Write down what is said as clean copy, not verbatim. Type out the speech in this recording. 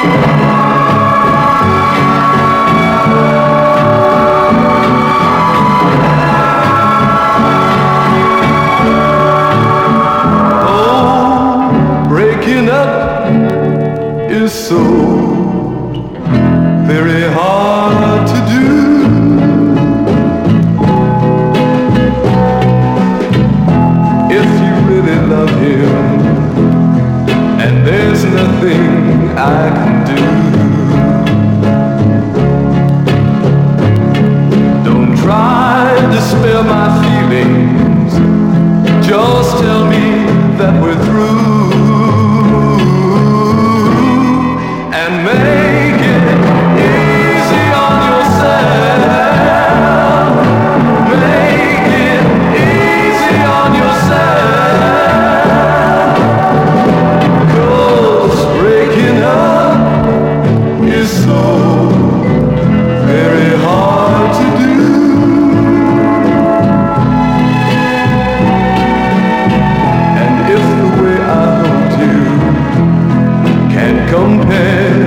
Is so very hard to do. If you really love him, and there's nothing I can do, don't try to spare my feelings, just tell me that we're through. And make it easy on yourself. Make it easy on yourself. 'Cause breaking up is so very hard to do. And if the way I loved you can't compare